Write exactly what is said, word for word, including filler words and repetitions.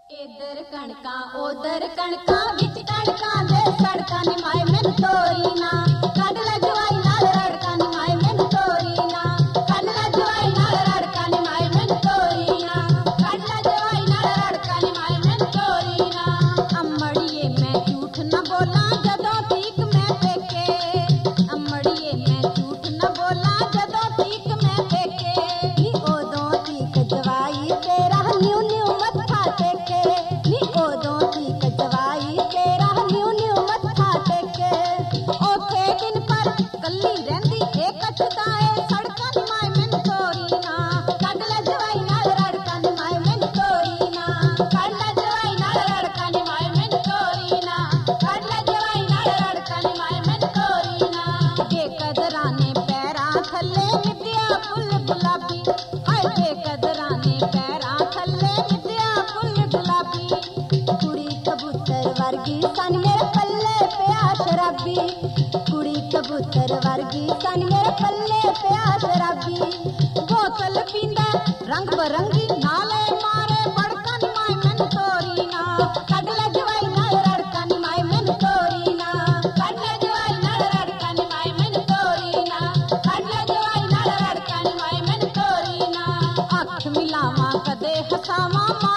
इधर कणका उधर कणका विच कणका दे सड़का नी माए मैनू तोरी ना कड लै जवाई नाल रड़का नी माए मैनू तोरी ना कड लै जवाई नाल रड़का नी माए मैनू तोरी ना कड लै जवाई नाल रड़का नी माए मैनू तोरी ना अम्मड़िए मैं झूठ ना बोला जदों ठीक मैं पेके अम्मड़िए मैं झूठ ना बोला जदों ठीक मैं पेके नी ओदों ठीक जवाई तेरा न्यू न्यू मत्था टेके नी ओदों ठीक जवाई तेरा न्यू न्यू मत्था टेके ओथे दिन पर कल्ली रहिंदी ए कछदाए सड़कां नी माए मैनू तोरी ना कड लै जवाई नाल रड़का नी माए मैनू तोरी ना कड लै जवाई नाल रड़का नी माए मैनू तोरी ना कड लै जवाई नाल रड़का नी माए मैनू तोरी ना बेकदरां ने पैरां थल्ले मिटिया फुल गुलाबी हाय बेकदरां ने पैरां थल्ले मिटिया फुल गुलाबी कुड़ी कबूतर वर्गी सन मेरे पल्ले पिया शराबी कुड़ी कबूतर वर्गी सन मेरे पल्ले पिया शराबी बोतल पींदा रंग बरंगी नाले मारे बड़का नी माए मैनू तोरी ना कड लै जवाई नाल रड़का नी माए मैनू तोरी ना कड लै जवाई नाल रड़का नी माए मैनू तोरी ना कड लै जवाई नाल रड़का नी माए मैनू तोरी ना अख मिलावां कदे हसावां